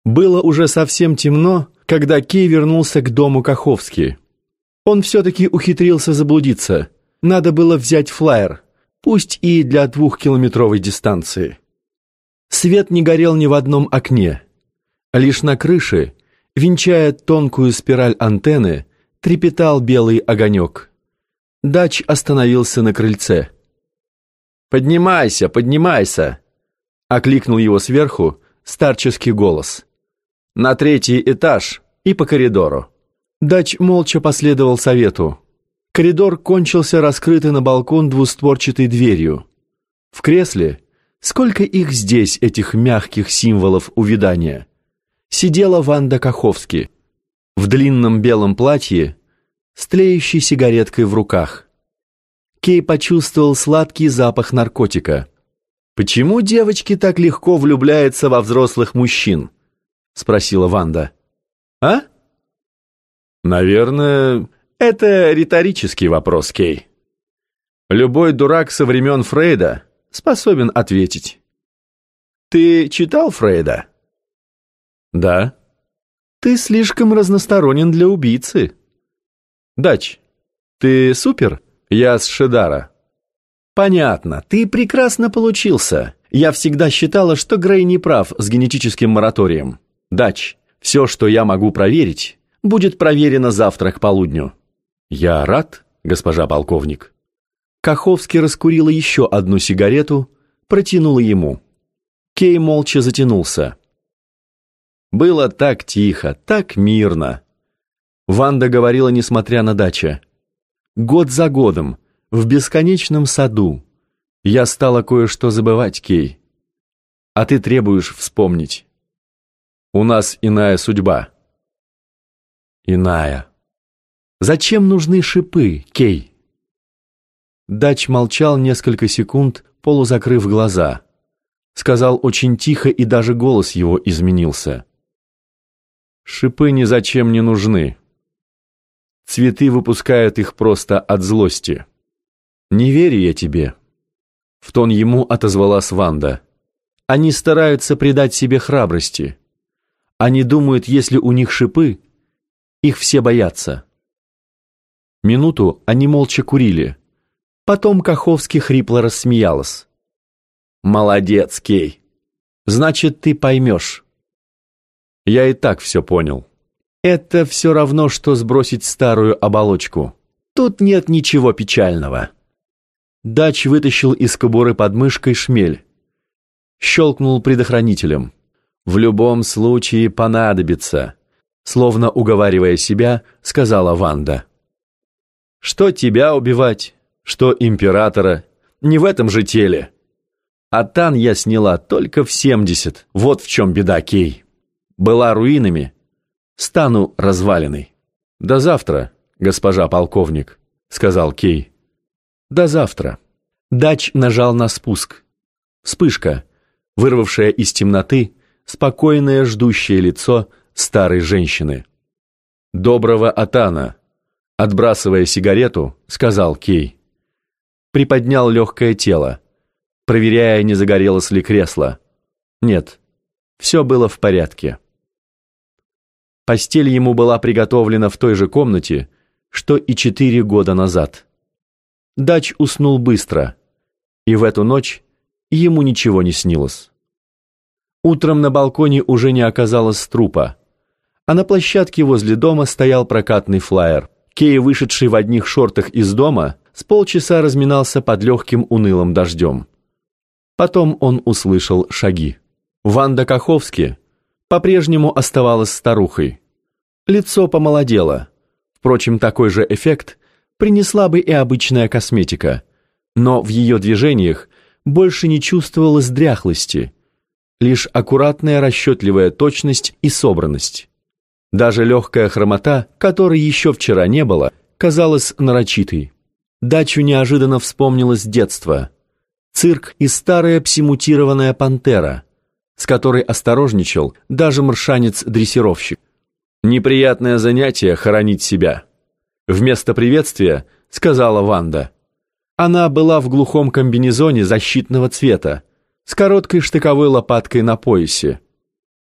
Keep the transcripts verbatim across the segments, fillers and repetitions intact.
Было уже совсем темно, когда Кей вернулся к дому Каховски. Он все-таки ухитрился заблудиться. Надо было взять флаер, пусть и для двухкилометровой дистанции. Свет не горел ни в одном окне. Лишь на крыше, венчая тонкую спираль антенны, трепетал белый огонек. Дач остановился на крыльце. «Поднимайся, поднимайся!» — окликнул его сверху старческий голос. «На третий этаж и по коридору». Дач молча последовал совету. Коридор кончился раскрытой на балкон двустворчатой дверью. В кресле, сколько их здесь, этих мягких символов увядания, сидела Ванда Каховски в длинном белом платье с тлеющей сигареткой в руках. Кей почувствовал сладкий запах наркотика. «Почему девочки так легко влюбляются во взрослых мужчин?» — спросила Ванда. «А?» «Наверное, это риторический вопрос, Кей. Любой дурак со времен Фрейда способен ответить. Ты читал Фрейда?» «Да». «Ты слишком разносторонен для убийцы». «Дач, ты супер? Я с Шидара». «Понятно, ты прекрасно получился. Я всегда считала, что Грей не прав с генетическим мораторием. Дач, все, что я могу проверить, будет проверено завтра к полудню». «Я рад, госпожа полковник». Каховский раскурила еще одну сигарету, протянула ему. Кей молча затянулся. Было так тихо, так мирно. Ванда говорила, несмотря на дачу. «Год за годом, в бесконечном саду, я стала кое-что забывать, Кей. А ты требуешь вспомнить. У нас иная судьба». «Иная. Зачем нужны шипы, Кей?» Дач молчал несколько секунд, полузакрыв глаза. Сказал очень тихо, и даже голос его изменился. «Шипы ни зачем не нужны. Цветы выпускают их просто от злости. Не верю я тебе». В тон ему отозвалась Ванда. «Они стараются придать себе храбрости. Они думают, если у них шипы, их все боятся». Минуту они молча курили. Потом Каховский хрипло рассмеялась. «Молодец, Кей. Значит, ты поймешь». «Я и так все понял. Это все равно, что сбросить старую оболочку. Тут нет ничего печального». Дач вытащил из кобуры под мышкой шмель. Щелкнул предохранителем. «В любом случае понадобится», словно уговаривая себя, сказала Ванда. «Что тебя убивать, что императора, не в этом же теле. А тан я сняла только в семьдесят, вот в чем беда, Кей. Была руинами, стану развалиной». «До завтра, госпожа полковник», — сказал Кей. «До завтра». Дач нажал на спуск. Вспышка, вырвавшая из темноты спокойное ждущее лицо старой женщины. «Доброго атана», — отбрасывая сигарету, сказал Кей. Приподнял легкое тело, проверяя, не загорелось ли кресло. Нет, все было в порядке. Постель ему была приготовлена в той же комнате, что и четыре года назад. Дач уснул быстро, и в эту ночь ему ничего не снилось. Утром на балконе уже не оказалось трупа, а на площадке возле дома стоял прокатный флаер. Кей, вышедший в одних шортах из дома, с полчаса разминался под легким унылым дождем. Потом он услышал шаги. Ванда Каховски по-прежнему оставалась старухой. Лицо помолодело. Впрочем, такой же эффект принесла бы и обычная косметика, но в ее движениях больше не чувствовалось дряхлости, лишь аккуратная расчетливая точность и собранность. Даже легкая хромота, которой еще вчера не было, казалась нарочитой. Дачу неожиданно вспомнилось детство. Цирк и старая псимутированная пантера, с которой осторожничал даже маршанец-дрессировщик. «Неприятное занятие — хоронить себя», — вместо приветствия сказала Ванда. Она была в глухом комбинезоне защитного цвета, с короткой штыковой лопаткой на поясе.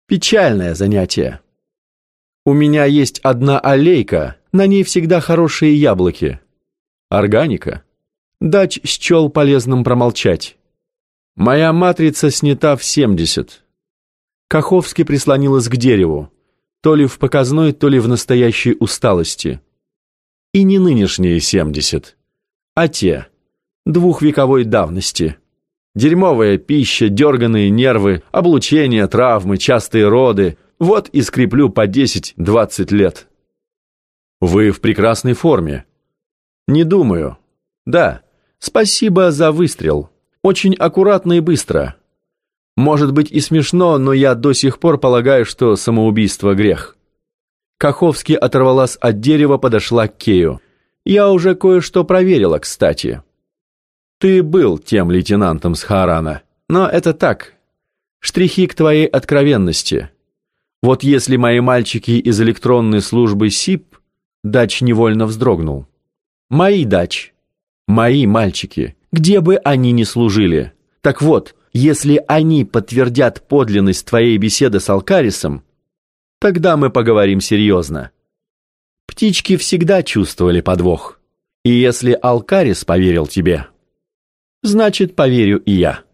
Печальное занятие. У меня есть одна аллейка, на ней всегда хорошие яблоки. Органика. Дач счел полезным промолчать. Моя матрица снята в семьдесят. Каховский прислонилась к дереву, то ли в показной, то ли в настоящей усталости. И не нынешние семьдесят, а те, двухвековой давности. Дерьмовая пища, дерганые нервы, облучение, травмы, частые роды. Вот и скреплю по десять-двадцать лет. Вы в прекрасной форме. Не думаю. Да, спасибо за выстрел. Очень аккуратно и быстро. Может быть и смешно, но я до сих пор полагаю, что самоубийство — грех. Каховский оторвалась от дерева, подошла к Кею. Я уже кое-что проверила, кстати. Ты был тем лейтенантом с Хаарана, но это так, штрихи к твоей откровенности. Вот если мои мальчики из электронной службы СИП, Дач невольно вздрогнул. Мои, Дач, мои мальчики, где бы они ни служили. Так вот, если они подтвердят подлинность твоей беседы с Алкарисом, тогда мы поговорим серьезно. Птички всегда чувствовали подвох. И если Алкарис поверил тебе, значит, поверю и я.